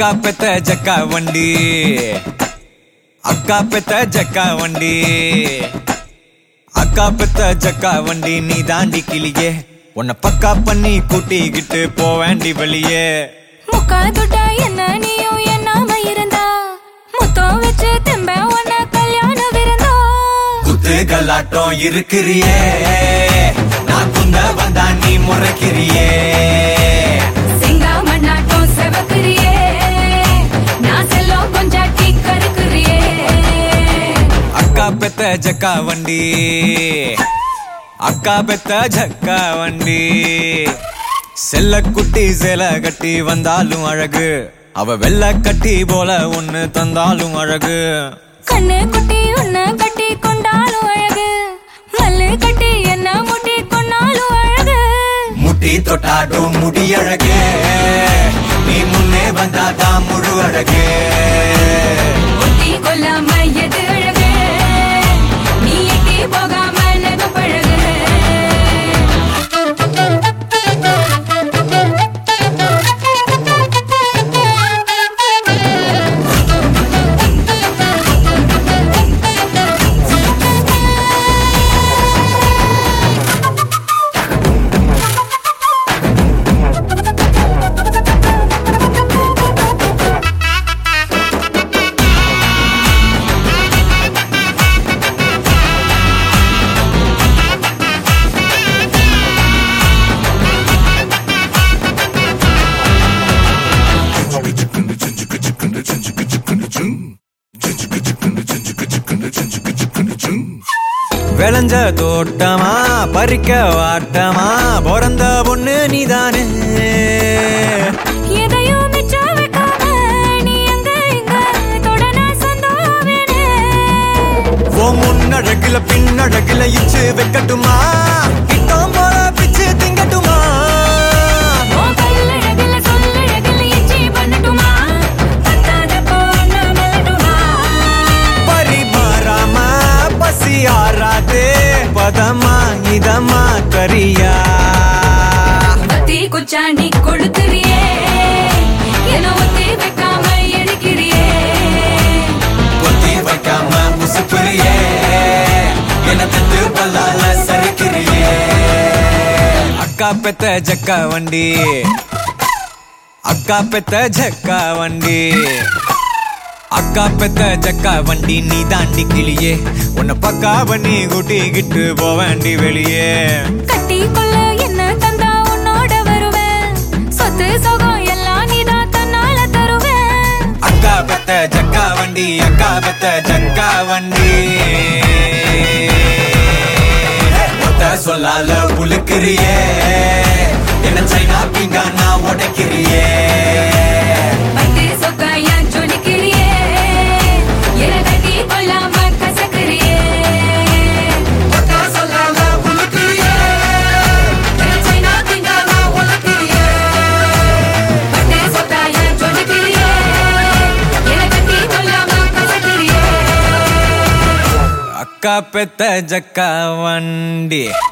அக்கா பெத்த ஜக்கா வண்டி, அக்கா பெத்த ஜக்கா வண்டி, அக்கா பெத்த ஜக்கா வண்டி நீ தாண்டி கிளியே, உன்னை பக்கா பண்ணி கூட்டிக்கிட்டு போவேண்டி வெளியே. முக்கா துட்டா என்ன நீயும் என்னாம இருந்தா, முத்தம் வச்சு தெம்ப உன்ன கல்யாண விருந்தா. குத்து கல்லாட்டம் இருக்கிறியே, நான் குந்த வந்தா நீ முறைக்கிறியே. சிங்கா மண்ணாட்டம் செவக்கிறியே, நான் செல்லம் கொஞ்சாட்டி கருக்குறியே. அக்கா பெத்த ஜக்கா வண்டி, அக்கா பெத்த ஜக்கா வண்டி. செல்ல குட்டி சேல கட்டி வந்தாலும் அழகு, அவ வெள்ள கட்டி போல ஒண்ணு தந்தாலும் அழகு. கண்ணு குட்டி உன்ன கட்டி கொண்டாலும் அழகு, மல்லு கட்டி என்ன முட்டி கொண்டாலும் அழகு. முட்டி தொட்டாடும் முடி அழகு, நீ முன்னே வந்தாதான் முழு அழகு. முட்டி கொல்லாம எது அழகு, நீ எட்டி போகாம நெகு பழகு. விளைஞ்ச தோட்டமா பறிக்க வாட்டமா பிறந்த பொண்ணு நீதானே. எதையும் மிச்சம் வைக்காம நீ எங்க இங்க தொடனா சொந்தமாவேனே. ஓ முன்னழகுல பின்னழகுல இச்சு வைக்கட்டுமா, கிட்டம் போல பிச்சு திங்கட்டுமா. ஓ கல்லழகுல சொல்லழகுல எச்சி பண்ணட்டுமா, பத்தாத பொண்ண மெல்லட்டுமா. பரிமாறாம பசி ஆறாதே, பதமா இதமா கரியா. பத்தி குச்சாண்டி கொளுத்துறியே, என்ன ஒத்தி வைக்காம எடுக்கிறியே. ஒத்தி வைக்காம முசுக்குறியே, என்ன தத்து பல்லால சரிக்கிறியே. அக்கா பெத்த ஜக்கா வண்டி, அக்கா பெத்த ஜக்கா வண்டி, அக்கா பெத்த ஜக்கா வண்டி நீ தாண்டி கிளியே, உன்னை பக்கா பண்ணி கூட்டிக்கிட்டு போவேண்டி வெளியே. கட்டி கொள்ள என்ன தந்தா உன்னோட வருவேன், சொத்து சொகம் எல்லாம் நீதான் தன்னால தருவேன். அக்கா பெத்த ஜக்கா வண்டி, அக்கா பெத்த ஜக்கா வண்டி. ஒத்த சொல்லால புழுக்கிறியே, என்ன சைனா பிங்கானா உடைக்கிறியே. பட்டு சொக்காயா ஜொலிக்கிறியே, என்ன கட்டி கொள்ளாம கசக்கிறியே. ஒத்த சொல்லால புழுக்கிறியே, என்ன சைனா பிங்கானா உடைக்கிறியே. பட்டு சொக்காயா ஜொலிக்கிறியே, என்ன கட்டி கொள்ளாம கசக்கிறியே. அக்கா பெத்த ஜக்கா வண்டி.